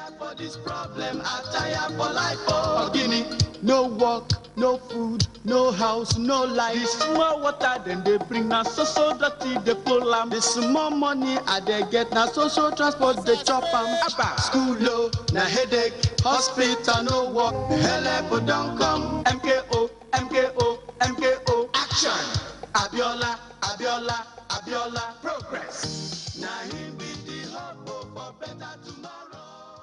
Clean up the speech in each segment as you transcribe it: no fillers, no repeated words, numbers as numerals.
for this problem, I tire for life. Oh, Guinea, no work, no food, no house, no life. The small water then they bring now so dirty they pull am. The small money I they get now social transport they chop am. School low, na headache, hospital no work. Help don't come. MKO, MKO, MKO. Action. Abiola, Abiola, Abiola. Progress. Now he be the hope for better tomorrow.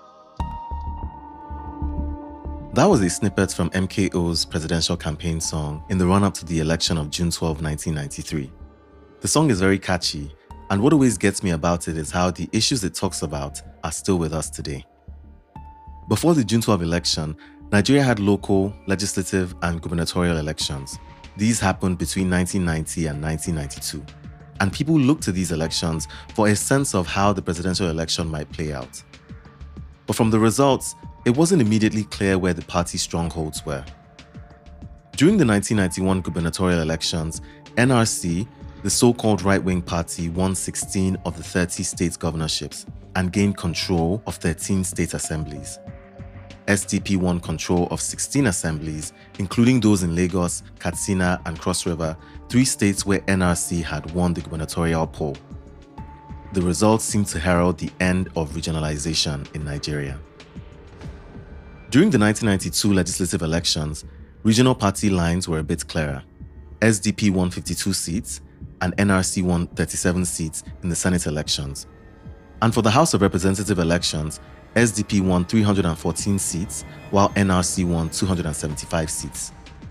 That was a snippet from MKO's presidential campaign song in the run-up to the election of June 12, 1993. The song is very catchy, and what always gets me about it is how the issues it talks about are still with us today. Before the June 12 election, Nigeria had local, legislative, and gubernatorial elections. These happened between 1990 and 1992, and people looked to these elections for a sense of how the presidential election might play out. But from the results, it wasn't immediately clear where the party's strongholds were. During the 1991 gubernatorial elections, NRC, the so-called right-wing party, won 16 of the 30 state governorships and gained control of 13 state assemblies. SDP won control of 16 assemblies, including those in Lagos, Katsina, and Cross River, 3 states where NRC had won the gubernatorial poll. The results seemed to herald the end of regionalization in Nigeria. During the 1992 legislative elections, regional party lines were a bit clearer. SDP won 52 seats, and NRC won 37 seats in the Senate elections. And for the House of Representative elections, SDP won 314 seats, while NRC won 275 seats.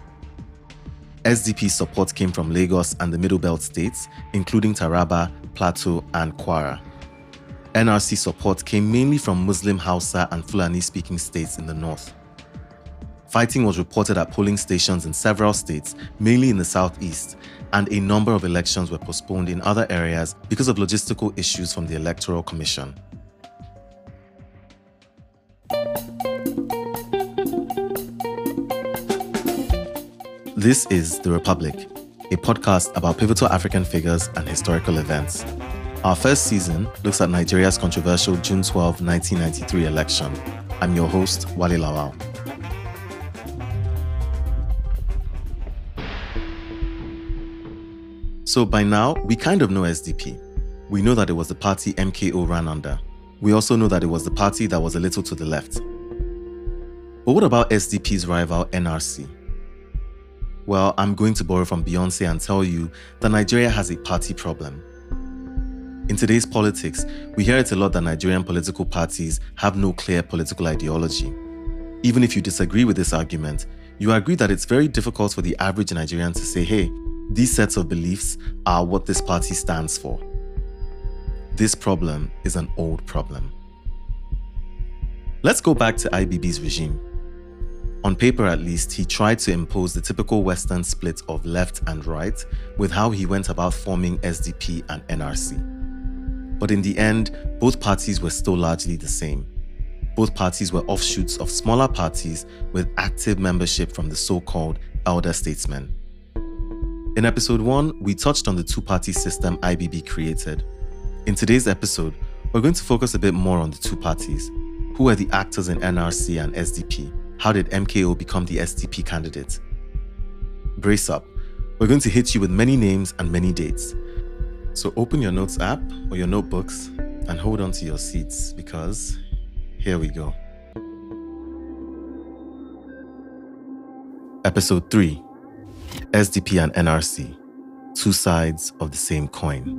SDP's support came from Lagos and the Middle Belt states, including Taraba, Plateau, and Kwara. NRC support came mainly from Muslim Hausa and Fulani-speaking states in the north. Fighting was reported at polling stations in several states, mainly in the southeast, and a number of elections were postponed in other areas because of logistical issues from the Electoral Commission. This is The Republic, a podcast about pivotal African figures and historical events. Our first season looks at Nigeria's controversial June 12, 1993 election. I'm your host, Wale Lawal. So by now, we kind of know SDP. We know that it was the party MKO ran under. We also know that it was the party that was a little to the left. But what about SDP's rival NRC? Well, I'm going to borrow from Beyonce and tell you that Nigeria has a party problem. In today's politics, we hear it a lot that Nigerian political parties have no clear political ideology. Even if you disagree with this argument, you agree that it's very difficult for the average Nigerian to say, hey, these sets of beliefs are what this party stands for. This problem is an old problem. Let's go back to IBB's regime. On paper at least, he tried to impose the typical Western split of left and right with how he went about forming SDP and NRC. But in the end, both parties were still largely the same. Both parties were offshoots of smaller parties with active membership from the so-called elder statesmen. In episode 1, we touched on the two-party system IBB created. In today's episode, we're going to focus a bit more on the two parties. Who were the actors in NRC and SDP? How did MKO become the SDP candidate? Brace up. We're going to hit you with many names and many dates. So open your notes app or your notebooks and hold on to your seats because here we go. Episode 3. SDP and NRC. Two sides of the same coin.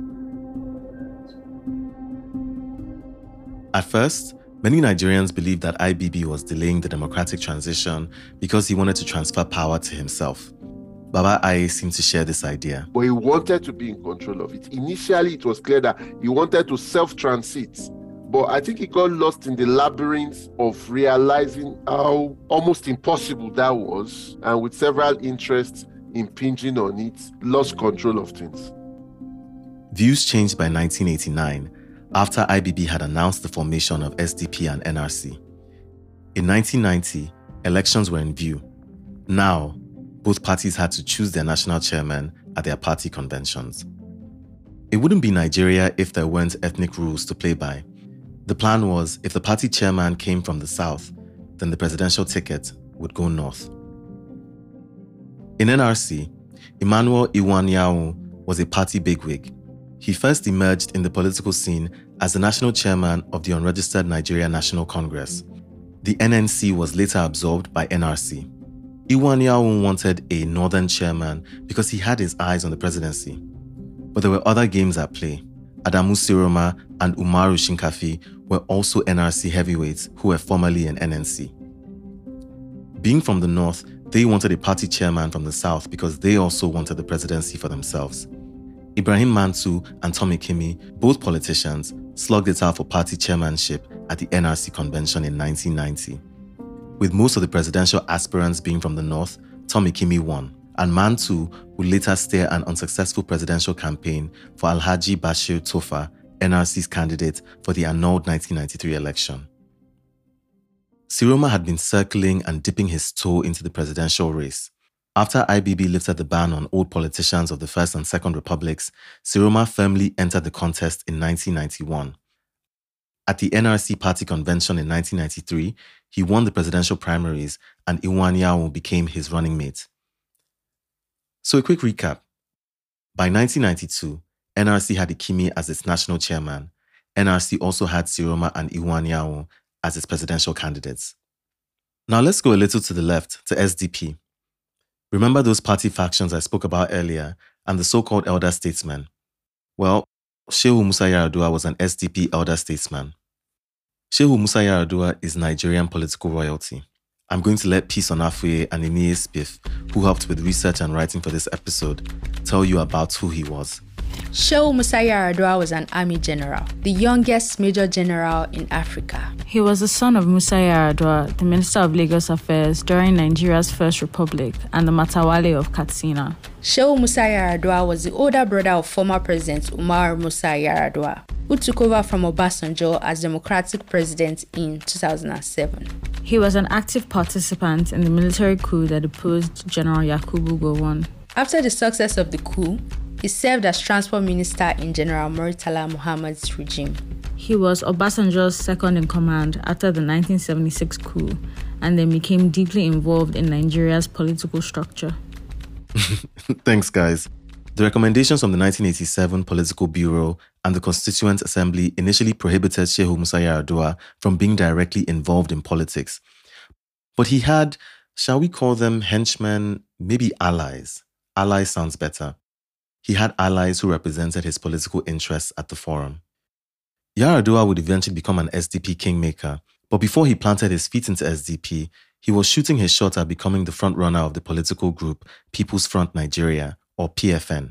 At first, many Nigerians believed that IBB was delaying the democratic transition because he wanted to transfer power to himself. Baba Aye seemed to share this idea. But he wanted to be in control of it. Initially, it was clear that he wanted to self-transit. But I think he got lost in the labyrinth of realizing how almost impossible that was. And with several interests impinging on it, lost control of things. Views changed by 1989 after IBB had announced the formation of SDP and NRC. In 1990, elections were in view. Now, both parties had to choose their national chairman at their party conventions. It wouldn't be Nigeria if there weren't ethnic rules to play by. The plan was, if the party chairman came from the south, then the presidential ticket would go north. In NRC, Emmanuel Iwuanyanwu was a party bigwig. He first emerged in the political scene as the national chairman of the unregistered Nigeria National Congress. The NNC was later absorbed by NRC. Iwuanyanwu wanted a northern chairman because he had his eyes on the presidency. But there were other games at play. Adamu Siroma and Umaru Shinkafi were also NRC heavyweights who were formerly in NNC. Being from the north, they wanted a party chairman from the south because they also wanted the presidency for themselves. Ibrahim Mantu and Tommy Kimi, both politicians, slugged it out for party chairmanship at the NRC convention in 1990. With most of the presidential aspirants being from the north, Tommy Kimi won, and Mantu would later steer an unsuccessful presidential campaign for Alhaji Bashir Tofa, NRC's candidate for the annulled 1993 election. Siroma had been circling and dipping his toe into the presidential race. After IBB lifted the ban on old politicians of the First and Second Republics, Siroma firmly entered the contest in 1991. At the NRC party convention in 1993, he won the presidential primaries and Iwuanyanwu became his running mate. So a quick recap. By 1992, NRC had Ikimi as its national chairman. NRC also had Siroma and Iwuanyanwu as its presidential candidates. Now let's go a little to the left, to SDP. Remember those party factions I spoke about earlier and the so-called elder statesmen? Well, Shehu Musa Yar'Adua was an SDP elder statesman. Shehu Musa Yar'Adua is Nigerian political royalty. I'm going to let Peace Onafuye and Iniye Spiff, who helped with research and writing for this episode, tell you about who he was. Shehu Musa Yar'Adua was an army general, the youngest major general in Africa. He was the son of Musa Yar'Adua, the Minister of Lagos Affairs during Nigeria's First Republic and the Matawale of Katsina. Shehu Musa Yar'Adua was the older brother of former President Umar Musa Yar'Adua, who took over from Obasanjo as Democratic President in 2007. He was an active participant in the military coup that deposed General Yakubu Gowon. After the success of the coup, he served as Transport Minister in General Murtala Muhammad's regime. He was Obasanjo's second-in-command after the 1976 coup and then became deeply involved in Nigeria's political structure. Thanks, guys. The recommendations from the 1987 Political Bureau and the Constituent Assembly initially prohibited Shehu Musa Yar'Adua from being directly involved in politics. But he had, shall we call them henchmen, maybe allies. Allies sounds better. He had allies who represented his political interests at the forum. Yar'Adua would eventually become an SDP kingmaker, but before he planted his feet into SDP, he was shooting his shot at becoming the frontrunner of the political group People's Front Nigeria, or PFN.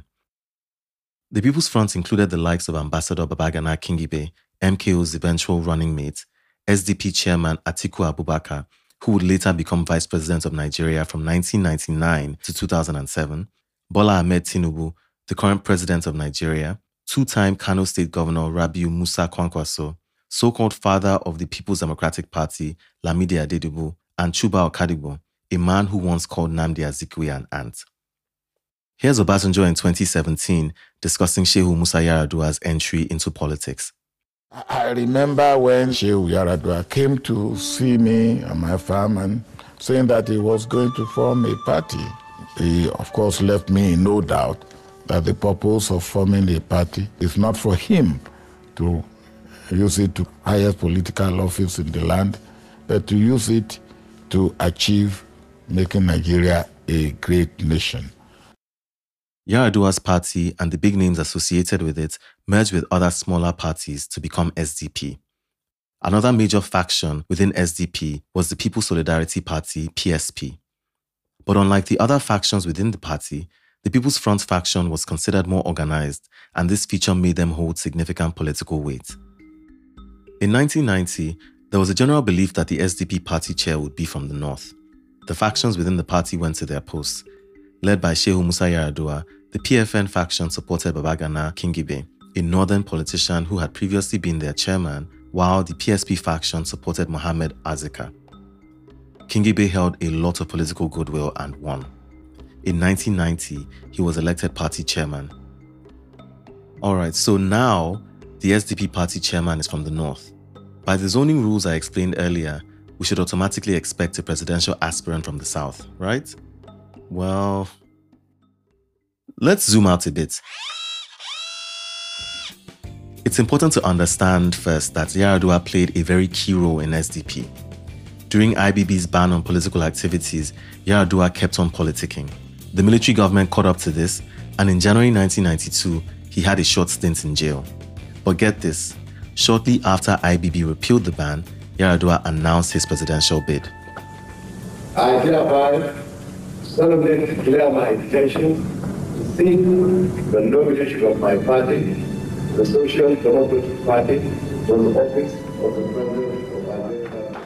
The People's Front included the likes of Ambassador Babagana Kingibe, MKO's eventual running mate, SDP chairman Atiku Abubakar, who would later become vice president of Nigeria from 1999 to 2007, Bola Ahmed Tinubu, the current president of Nigeria, two-time Kano State Governor Rabiu Musa Kwankwaso, so-called father of the People's Democratic Party Lamide Adedibu, and Chuba Okadigbo, a man who once called Nnamdi Azikiwe an ant. Here's Obasanjo in 2017 discussing Shehu Musa Yar'Adua's entry into politics. I remember when Shehu Yar'Adua came to see me at my farm and saying that he was going to form a party. He, of course, left me in no doubt that the purpose of forming a party is not for him to use it to highest political office in the land, but to use it to achieve making Nigeria a great nation. Yar'Adua's party and the big names associated with it merged with other smaller parties to become SDP. Another major faction within SDP was the People's Solidarity Party, PSP. But unlike the other factions within the party, the People's Front faction was considered more organized, and this feature made them hold significant political weight. In 1990, there was a general belief that the SDP party chair would be from the north. The factions within the party went to their posts. Led by Shehu Musa Yar'Adua, the PFN faction supported Babagana Kingibe, a northern politician who had previously been their chairman, while the PSP faction supported Mohammed Azika. Kingibe held a lot of political goodwill and won. In 1990, he was elected party chairman. Alright, so now the SDP party chairman is from the north. By the zoning rules I explained earlier, we should automatically expect a presidential aspirant from the South, right? Well, let's zoom out a bit. It's important to understand first that Yar'Adua played a very key role in SDP. During IBB's ban on political activities, Yar'Adua kept on politicking. The military government caught up to this, and in January 1992, he had a short stint in jail. But get this, shortly after IBB repealed the ban, Yar'Adua announced his presidential bid. I hereby solemnly declare my intention to seek the nomination of my party, the Social Democratic Party, for the office of the President of America.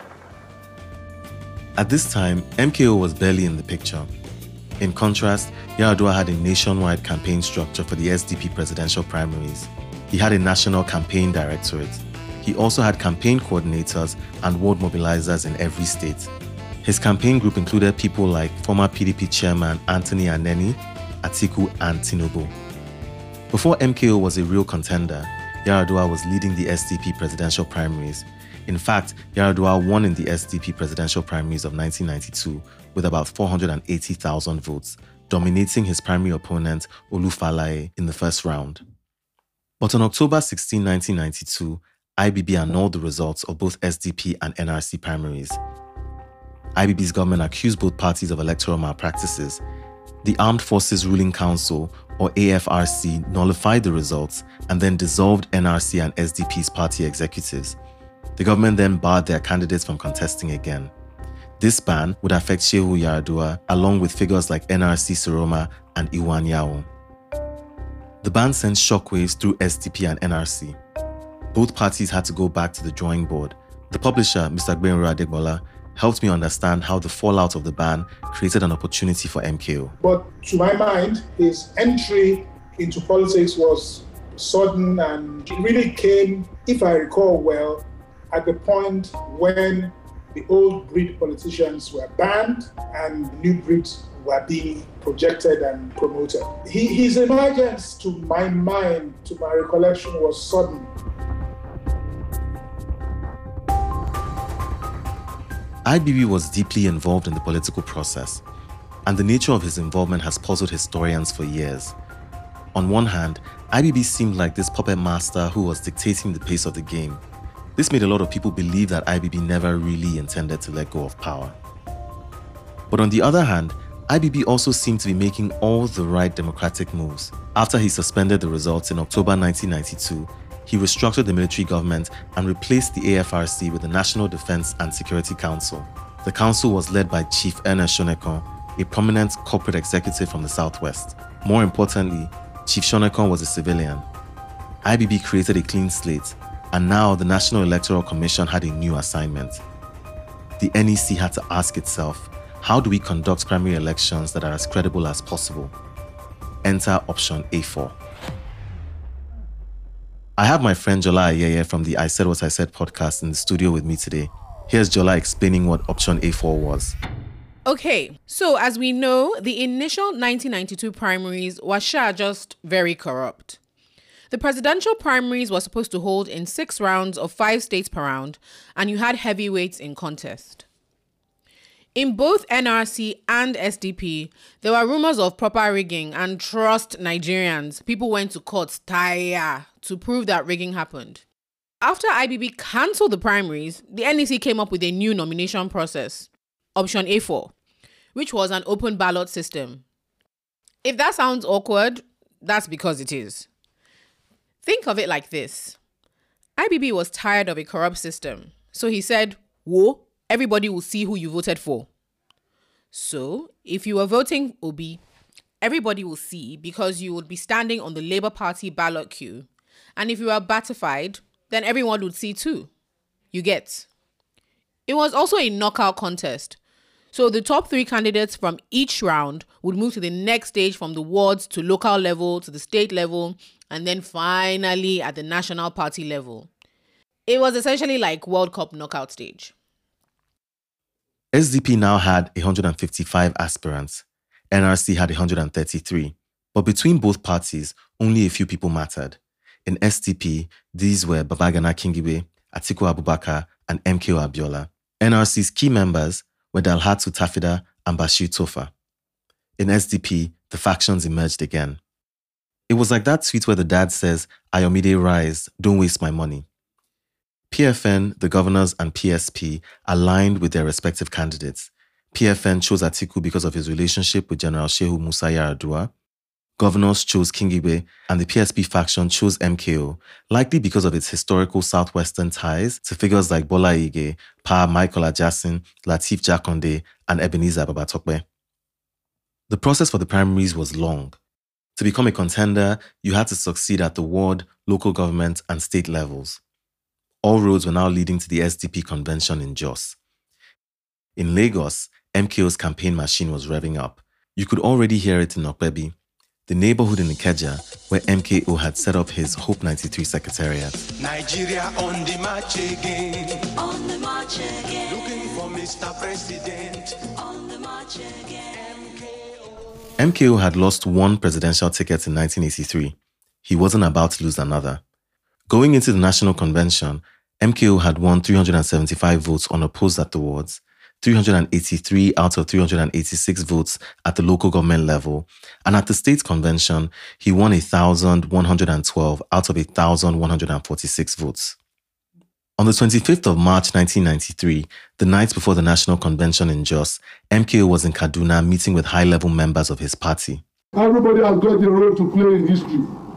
At this time, MKO was barely in the picture. In contrast, Yar'Adua had a nationwide campaign structure for the SDP presidential primaries. He had a national campaign directorate. He also had campaign coordinators and ward mobilizers in every state. His campaign group included people like former PDP chairman Anthony Aneni, Atiku, and Tinubu. Before MKO was a real contender, Yar'Adua was leading the SDP presidential primaries. In fact, Yar'Adua won in the SDP presidential primaries of 1992 with about 480,000 votes, dominating his primary opponent Olufalaye in the first round. But on October 16, 1992, IBB annulled the results of both SDP and NRC primaries. IBB's government accused both parties of electoral malpractices. The Armed Forces Ruling Council, or AFRC, nullified the results and then dissolved NRC and SDP's party executives. The government then barred their candidates from contesting again. This ban would affect Shehu Yar'Adua along with figures like NRC Siroma and Iwan Yao. The ban sent shockwaves through SDP and NRC. Both parties had to go back to the drawing board. The publisher, Mr. Gbenro Adegbola, helped me understand how the fallout of the ban created an opportunity for MKO. But to my mind, his entry into politics was sudden, and it really came, if I recall well, at the point when the old breed politicians were banned and new breeds were being projected and promoted. His emergence, to my mind, to my recollection, was sudden. IBB was deeply involved in the political process, and the nature of his involvement has puzzled historians for years. On one hand, IBB seemed like this puppet master who was dictating the pace of the game. This made a lot of people believe that IBB never really intended to let go of power. But on the other hand, IBB also seemed to be making all the right democratic moves. After he suspended the results in October 1992, he restructured the military government and replaced the AFRC with the National Defense and Security Council. The council was led by Chief Ernest Shonekan, a prominent corporate executive from the Southwest. More importantly, Chief Shonekan was a civilian. IBB created a clean slate, and now the National Electoral Commission had a new assignment. The NEC had to ask itself, how do we conduct primary elections that are as credible as possible? Enter option A4. I have my friend Jola Ayeye from the I Said What I Said podcast in the studio with me today. Here's Jola explaining what option A4 was. Okay, so as we know, the initial 1992 primaries was just very corrupt. The presidential primaries were supposed to hold in 6 rounds of 5 states per round, and you had heavyweights in contest. In both NRC and SDP, there were rumors of proper rigging, and trust Nigerians, people went to court to prove that rigging happened. After IBB cancelled the primaries, the NEC came up with a new nomination process, option A4, which was an open ballot system. If that sounds awkward, that's because it is. Think of it like this. IBB was tired of a corrupt system, so he said, whoa, everybody will see who you voted for. So, if you were voting Obi, everybody will see because you would be standing on the Labour Party ballot queue. And if you are batified, then everyone would see too. You get. It was also a knockout contest. So the top 3 candidates from each round would move to the next stage from the wards to local level to the state level, and then finally at the national party level. It was essentially like World Cup knockout stage. SDP now had 155 aspirants. NRC had 133. But between both parties, only a few people mattered. In SDP, these were Babagana Kingibe, Atiku Abubakar, and MKO Abiola. NRC's key members were Dalhatu Tafida and Bashir Tofa. In SDP, the factions emerged again. It was like that tweet where the dad says, Ayomide rise, don't waste my money. PFN, the governors, and PSP aligned with their respective candidates. PFN chose Atiku because of his relationship with General Shehu Musa Yar'Adua. Governors chose Kingibe, and the PSP faction chose MKO, likely because of its historical southwestern ties to figures like Bola Ige, Pa Michael Ajasin, Lateef Jakonde, and Ebenezer Babatokbe. The process for the primaries was long. To become a contender, you had to succeed at the ward, local government, and state levels. All roads were now leading to the SDP convention in Jos. In Lagos, MKO's campaign machine was revving up. You could already hear it in Okpebi, the neighborhood in Ikeja where MKO had set up his Hope 93 secretariat. Nigeria on the march again. On the march again. Looking for Mr. President. On the march again. MKO had lost one presidential ticket in 1983. He wasn't about to lose another. Going into the National Convention, MKO had won 375 votes unopposed at the wards, 383 out of 386 votes at the local government level, and at the state convention, he won 1,112 out of 1,146 votes. On the 25th of March 1993, the night before the National Convention in Jos, MKO was in Kaduna meeting with high-level members of his party. Everybody has got a role to play in history.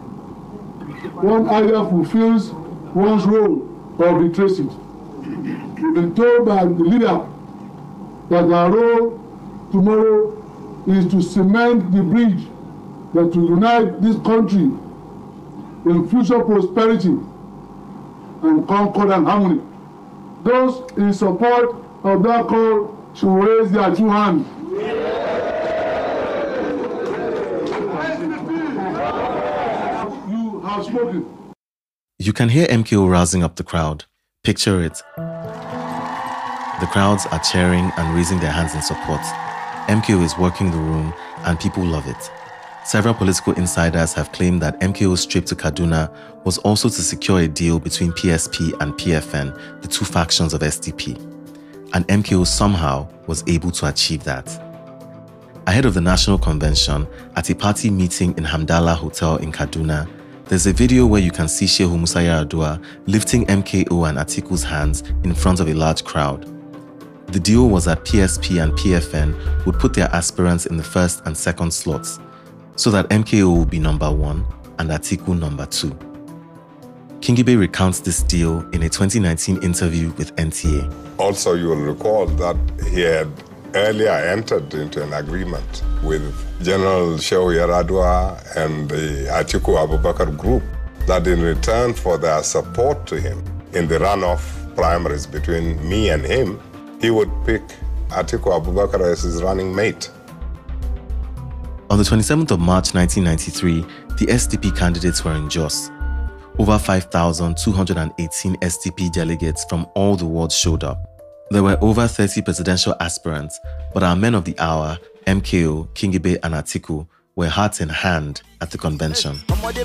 One either fulfills one's role or betrays it. We've been told by the leader that our role tomorrow is to cement the bridge that will unite this country in future prosperity and concord and harmony. Those in support of that call should raise their two hands. You have spoken. You can hear MKO rousing up the crowd. Picture it. The crowds are cheering and raising their hands in support. MKO is working the room and people love it. Several political insiders have claimed that MKO's trip to Kaduna was also to secure a deal between PSP and PFN, the two factions of SDP. And MKO somehow was able to achieve that. Ahead of the National Convention, at a party meeting in Hamdallah Hotel in Kaduna, there's a video where you can see Shehu Musa Yar'Adua lifting MKO and Atiku's hands in front of a large crowd. The deal was that PSP and PFN would put their aspirants in the first and second slots, so that MKO will be number 1 and Atiku number 2. Kingibe recounts this deal in a 2019 interview with NTA. Also, you will recall that he had earlier entered into an agreement with General Shehu Yar'Adua and the Atiku Abubakar group that in return for their support to him in the runoff primaries between me and him, he would pick Atiku Abubakar as his running mate. On the 27th of March 1993, the SDP candidates were in Jos. Over 5,218 SDP delegates from all the wards showed up. There were over 30 presidential aspirants, but our men of the hour, MKO, Kingibe, and Atiku, were heart in hand at the convention.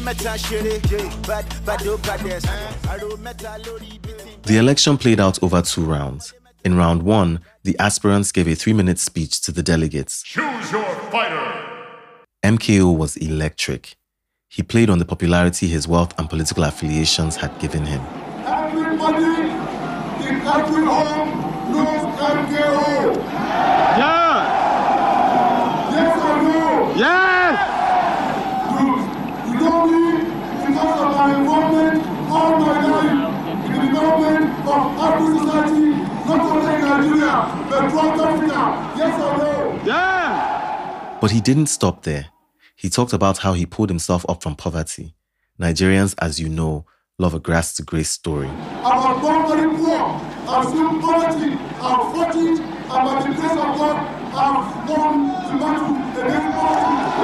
The election played out over 2 rounds. In round 1, the aspirants gave a 3-minute speech to the delegates. Choose your fighter! MKO was electric. He played on the popularity his wealth and political affiliations had given him. Everybody in every home knows MKO. Yeah! Yes or no? Yes! You know me because of my involvement all my life in the development of African society, not only in Nigeria, but throughout Africa. Yes or no? Yeah! But he didn't stop there. He talked about how he pulled himself up from poverty. Nigerians, as you know, love a grass to grace story. I'm born very poor. I've seen poverty. I've fought it. And by the grace of God, I've won the battle against poverty.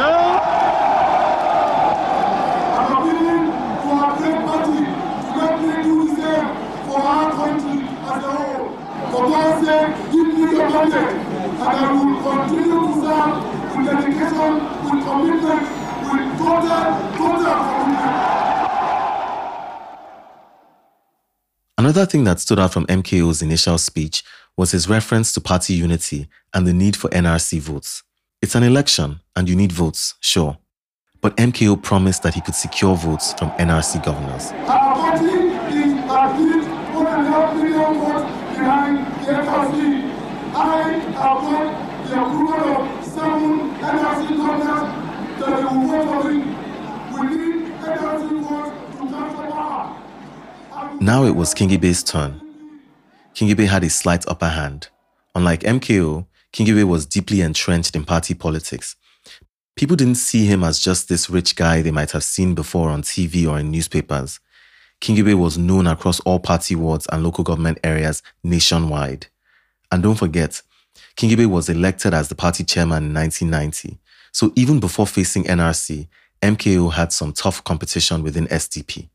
I'm appealing to our great party to let me do the same for our country as a whole. For God's sake, give me your mandate, and I will continue to serve with dedication, with commitment, with total commitment. Another thing that stood out from MKO's initial speech was his reference to party unity and the need for NRC votes. It's an election and you need votes, sure. But MKO promised that he could secure votes from NRC governors. Our party is at least 1.5 million votes behind the NRC. I have got the approval of 7 NRC governors that they will vote for me. We need NRC votes to transfer power. Now it was Kingibe's turn. Kingibe had a slight upper hand. Unlike MKO, Kingibe was deeply entrenched in party politics. People didn't see him as just this rich guy they might have seen before on TV or in newspapers. Kingibe was known across all party wards and local government areas nationwide. And don't forget, Kingibe was elected as the party chairman in 1990. So even before facing NRC, MKO had some tough competition within SDP.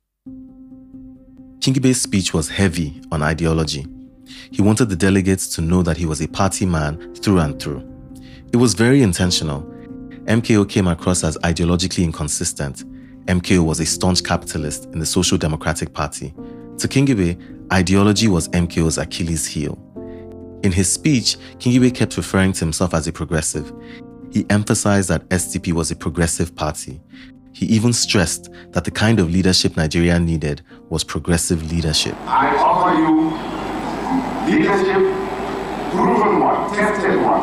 Kingibe's speech was heavy on ideology. He wanted the delegates to know that he was a party man through and through. It was very intentional. MKO came across as ideologically inconsistent. MKO was a staunch capitalist in the Social Democratic Party. To Kingibe, ideology was MKO's Achilles heel. In his speech, Kingibe kept referring to himself as a progressive. He emphasized that SDP was a progressive party. He even stressed that the kind of leadership Nigeria needed was progressive leadership. I offer you leadership, proven one, tested one.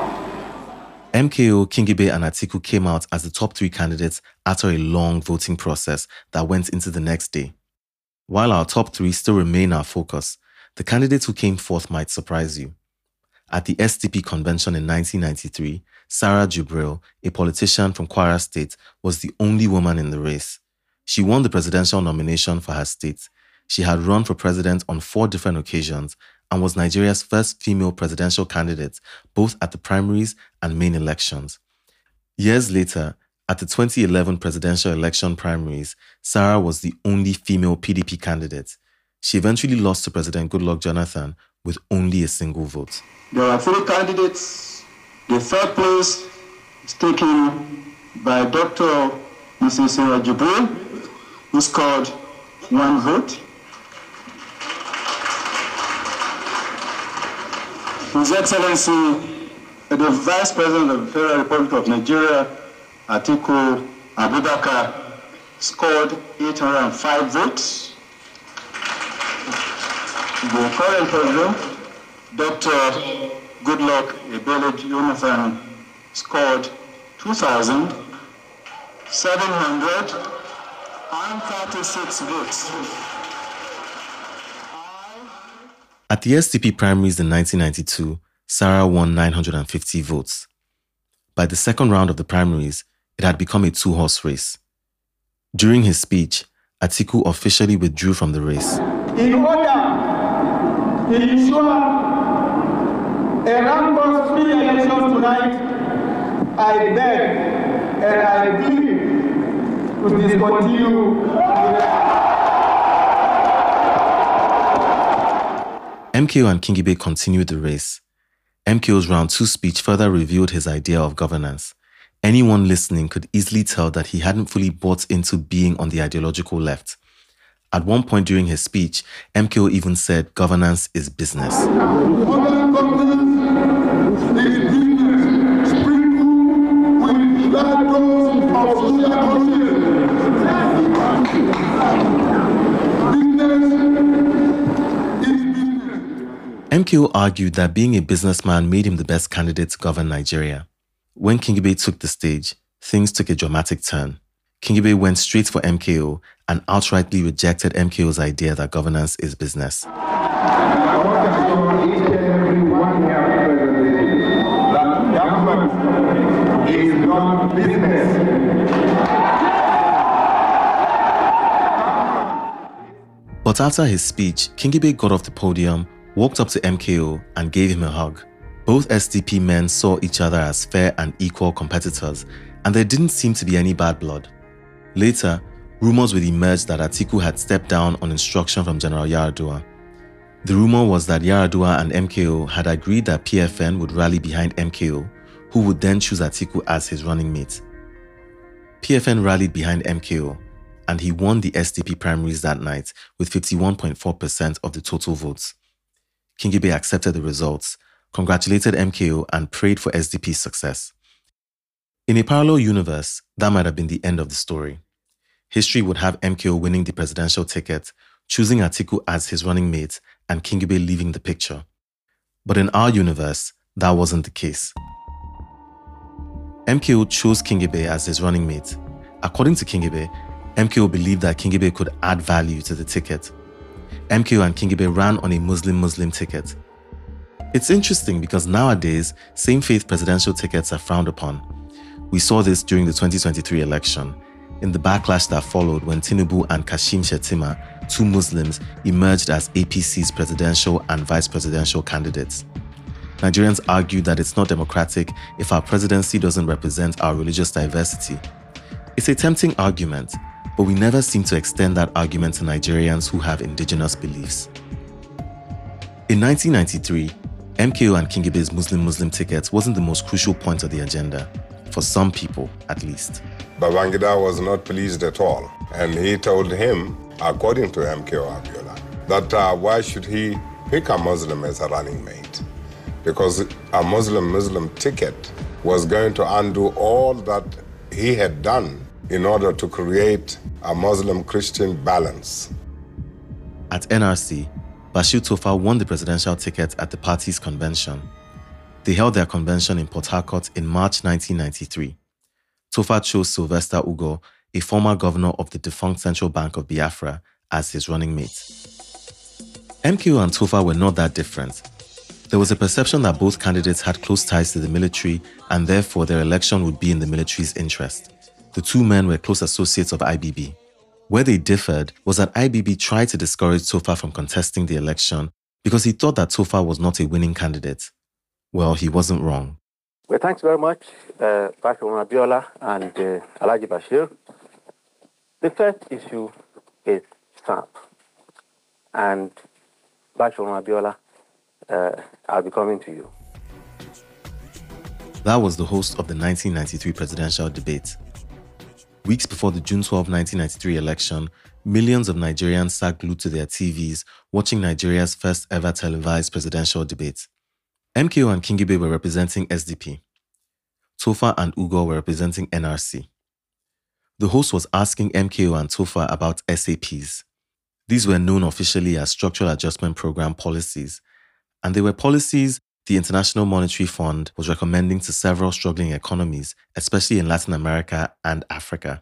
MKO, Kingibe, and Atiku came out as the top 3 candidates after a long voting process that went into the next day. While our top 3 still remain our focus, the candidates who came forth might surprise you. At the SDP convention in 1993, Sarah Jubril, a politician from Kwara State, was the only woman in the race. She won the presidential nomination for her state. She had run for president on 4 different occasions and was Nigeria's first female presidential candidate, both at the primaries and main elections. Years later, at the 2011 presidential election primaries, Sarah was the only female PDP candidate. She eventually lost to President Goodluck Jonathan with only a single vote. There are 3 candidates. The third place is taken by Dr. Mrs. Sarah Jubril, who scored 1 vote. His Excellency, the Vice President of the Federal Republic of Nigeria, Atiku Abubakar, scored 805 votes. The current president, Dr. Goodluck Ebele Jonathan, scored 2,736 votes. At the SDP primaries in 1992, Sarah won 950 votes. By the second round of the primaries, it had become a 2-horse race. During his speech, Atiku officially withdrew from the race. In order to ensure a randomized free election tonight, I beg and I plead to discontinue. MKO and Kingibe continued the race. MKO's round 2 speech further revealed his idea of governance. Anyone listening could easily tell that he hadn't fully bought into being on the ideological left. At one point during his speech, MKO even said governance is business. MKO argued that being a businessman made him the best candidate to govern Nigeria. When Kingibe took the stage, things took a dramatic turn. Kingibe went straight for MKO and outrightly rejected MKO's idea that governance is business. But after his speech, Kingibe got off the podium, walked up to MKO and gave him a hug. Both SDP men saw each other as fair and equal competitors, and there didn't seem to be any bad blood. Later, rumors would emerge that Atiku had stepped down on instruction from General Yaradua. The rumor was that Yaradua and MKO had agreed that PFN would rally behind MKO, who would then choose Atiku as his running mate. PFN rallied behind MKO, and he won the SDP primaries that night with 51.4% of the total votes. Kingibe accepted the results, congratulated MKO, and prayed for SDP's success. In a parallel universe, that might have been the end of the story. History would have MKO winning the presidential ticket, choosing Atiku as his running mate, and Kingibe leaving the picture. But in our universe, that wasn't the case. MKO chose Kingibe as his running mate. According to Kingibe, MKO believed that Kingibe could add value to the ticket. MKO and Kingibe ran on a Muslim-Muslim ticket. It's interesting because nowadays, same-faith presidential tickets are frowned upon. We saw this during the 2023 election, in the backlash that followed when Tinubu and Kashim Shettima, two Muslims, emerged as APC's presidential and vice presidential candidates. Nigerians argued that it's not democratic if our presidency doesn't represent our religious diversity. It's a tempting argument, but we never seem to extend that argument to Nigerians who have indigenous beliefs. In 1993, MKO and Kingibe's Muslim-Muslim ticket wasn't the most crucial point of the agenda, for some people at least. Babangida was not pleased at all, and he told him, according to MKO Abiola, that why should he pick a Muslim as a running mate? Because a Muslim-Muslim ticket was going to undo all that he had done in order to create a Muslim-Christian balance. At NRC, Bashir Tofa won the presidential ticket at the party's convention. They held their convention in Port Harcourt in March 1993. Tofa chose Sylvester Ugo, a former governor of the defunct Central Bank of Biafra, as his running mate. MKO and Tofa were not that different. There was a perception that both candidates had close ties to the military and therefore their election would be in the military's interest. The two men were close associates of IBB. Where they differed was that IBB tried to discourage Tofa from contesting the election because he thought that Tofa was not a winning candidate. Well, he wasn't wrong. Well, thanks very much, Dr. Abiola and Alhaji Bashir. The first issue is SAP. And Dr. Abiola, I'll be coming to you. That was the host of the 1993 presidential debate. Weeks before the June 12, 1993 election, millions of Nigerians sat glued to their TVs watching Nigeria's first ever televised presidential debate. MKO and Kingibe were representing SDP. Tofa and Ugo were representing NRC. The host was asking MKO and Tofa about SAPs. These were known officially as Structural Adjustment Program policies, and they were policies the International Monetary Fund was recommending to several struggling economies, especially in Latin America and Africa.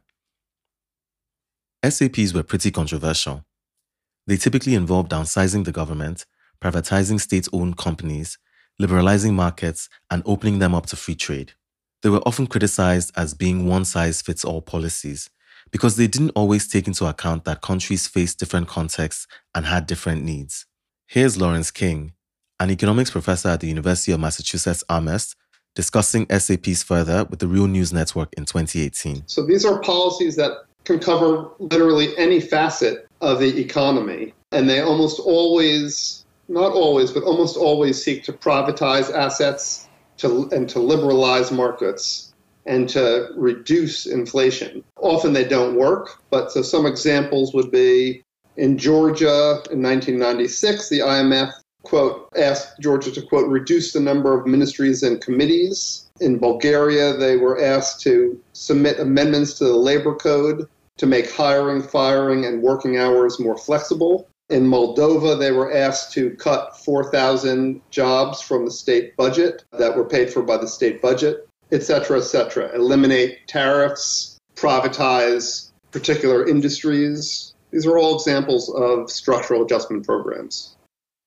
SAPs were pretty controversial. They typically involved downsizing the government, privatizing state-owned companies, liberalizing markets, and opening them up to free trade. They were often criticized as being one-size-fits-all policies because they didn't always take into account that countries faced different contexts and had different needs. Here's Lawrence King, an economics professor at the University of Massachusetts Amherst, discussing SAPs further with the Real News Network in 2018. So these are policies that can cover literally any facet of the economy, and they almost always, not always, but almost always seek to privatize assets and to liberalize markets and to reduce inflation. Often they don't work, but so some examples would be in Georgia in 1996, the IMF, quote, asked Georgia to, quote, reduce the number of ministries and committees. In Bulgaria, they were asked to submit amendments to the labor code to make hiring, firing, and working hours more flexible. In Moldova, they were asked to cut 4,000 jobs from the state budget that were paid for by the state budget, et cetera, eliminate tariffs, privatize particular industries. These are all examples of structural adjustment programs.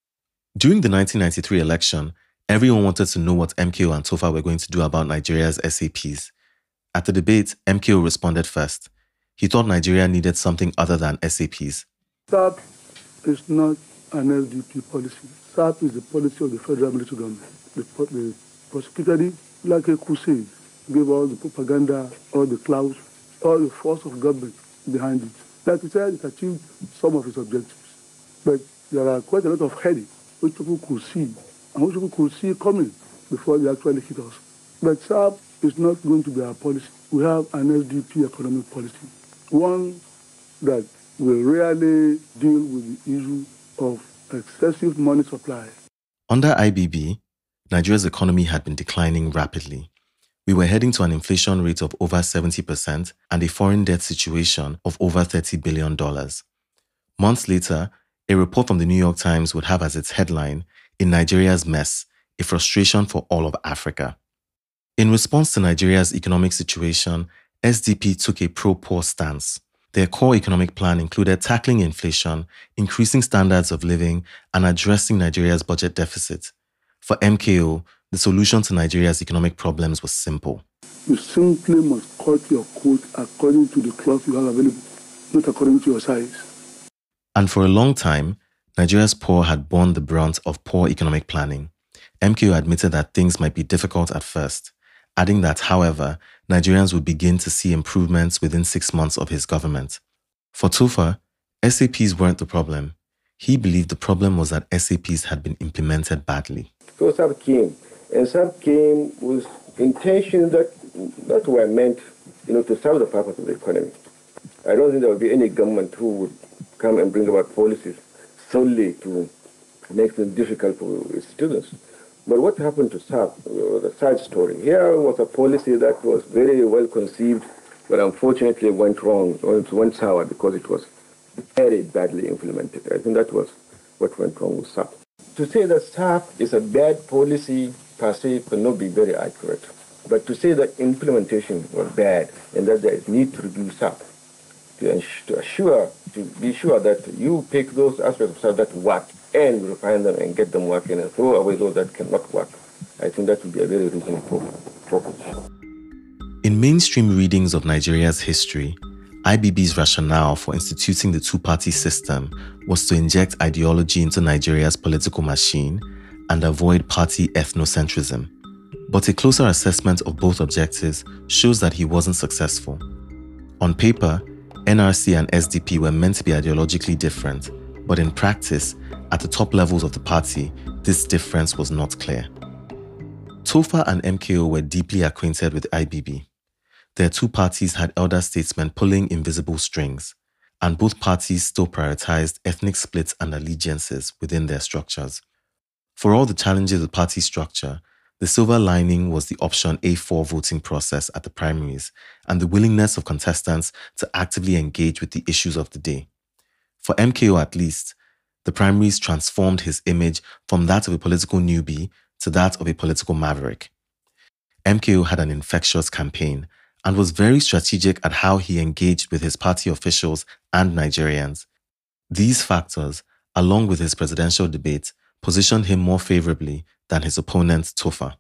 During the 1993 election, everyone wanted to know what MKO and Tofa were going to do about Nigeria's SAPs. At the debate, MKO responded first. He thought Nigeria needed something other than SAPs. SAP is not an SDP policy. SAP is the policy of the federal military government. They prosecuted it like a crusade, gave all the propaganda, all the clout, all the force of government behind it. Like we said, it achieved some of its objectives. But there are quite a lot of headaches which people could see, and which people could see coming before they actually hit us. But SAP is not going to be our policy. We have an SDP economic policy, one that will really deal with the issue of excessive money supply. Under IBB, Nigeria's economy had been declining rapidly. We were heading to an inflation rate of over 70% and a foreign debt situation of over $30 billion. Months later, a report from the New York Times would have as its headline, "In Nigeria's Mess, a Frustration for All of Africa." In response to Nigeria's economic situation, SDP took a pro-poor stance. Their core economic plan included tackling inflation, increasing standards of living, and addressing Nigeria's budget deficit. For MKO, the solution to Nigeria's economic problems was simple. You simply must cut your coat according to the cloth you have available, not according to your size. And for a long time, Nigeria's poor had borne the brunt of poor economic planning. MKO admitted that things might be difficult at first, adding that, however, Nigerians would begin to see improvements within 6 months of his government. For Tofa, SAPs weren't the problem. He believed the problem was that SAPs had been implemented badly. So SAP came, and SAP came with intentions that were meant, to serve the purpose of the economy. I don't think there will be any government who would come and bring about policies solely to make things difficult for its students. But what happened to SAP was a side story. Here was a policy that was very well conceived, but unfortunately went wrong, or it went sour because it was very badly implemented. I think that was what went wrong with SAP. To say that SAP is a bad policy per se could not be very accurate. But to say that implementation was bad and that there is need to review SAP, to be sure that you pick those aspects of SAP that work and refine them and get them working and throw away those that cannot work. I think that would be a very reasonable proposition. In mainstream readings of Nigeria's history, IBB's rationale for instituting the two-party system was to inject ideology into Nigeria's political machine and avoid party ethnocentrism. But a closer assessment of both objectives shows that he wasn't successful. On paper, NRC and SDP were meant to be ideologically different, but in practice, at the top levels of the party, this difference was not clear. Tofa and MKO were deeply acquainted with IBB. Their two parties had elder statesmen pulling invisible strings, and both parties still prioritized ethnic splits and allegiances within their structures. For all the challenges of party structure, the silver lining was the option A4 voting process at the primaries and the willingness of contestants to actively engage with the issues of the day. For MKO at least, the primaries transformed his image from that of a political newbie to that of a political maverick. MKO had an infectious campaign and was very strategic at how he engaged with his party officials and Nigerians. These factors, along with his presidential debate, positioned him more favorably than his opponent Tofa.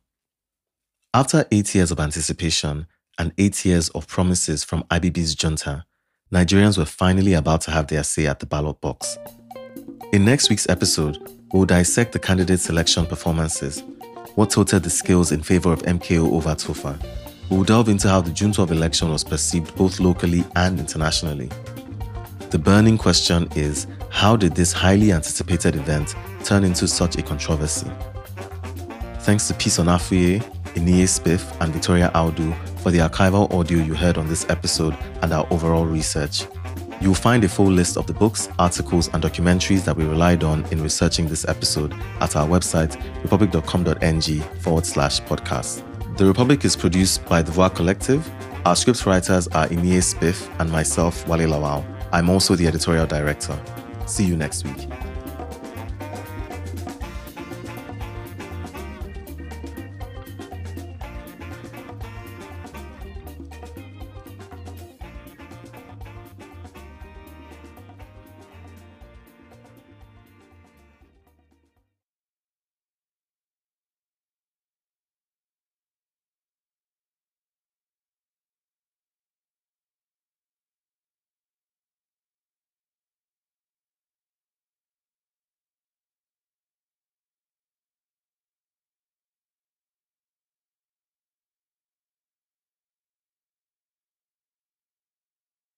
After 8 years of anticipation and 8 years of promises from IBB's junta, Nigerians were finally about to have their say at the ballot box. In next week's episode, we'll dissect the candidate selection performances, what tilted the scales in favor of MKO over Tofa. We'll delve into how the June 12 election was perceived both locally and internationally. The burning question is, how did this highly anticipated event turn into such a controversy? Thanks to Peace Onafuye, Iniye Spiff, and Victoria Audu for the archival audio you heard on this episode and our overall research. You'll find a full list of the books, articles, and documentaries that we relied on in researching this episode at our website, republic.com.ng/podcast. The Republic is produced by The Voix Collective. Our script writers are Iniye Spiff and myself, Wale Lawal. I'm also the editorial director. See you next week.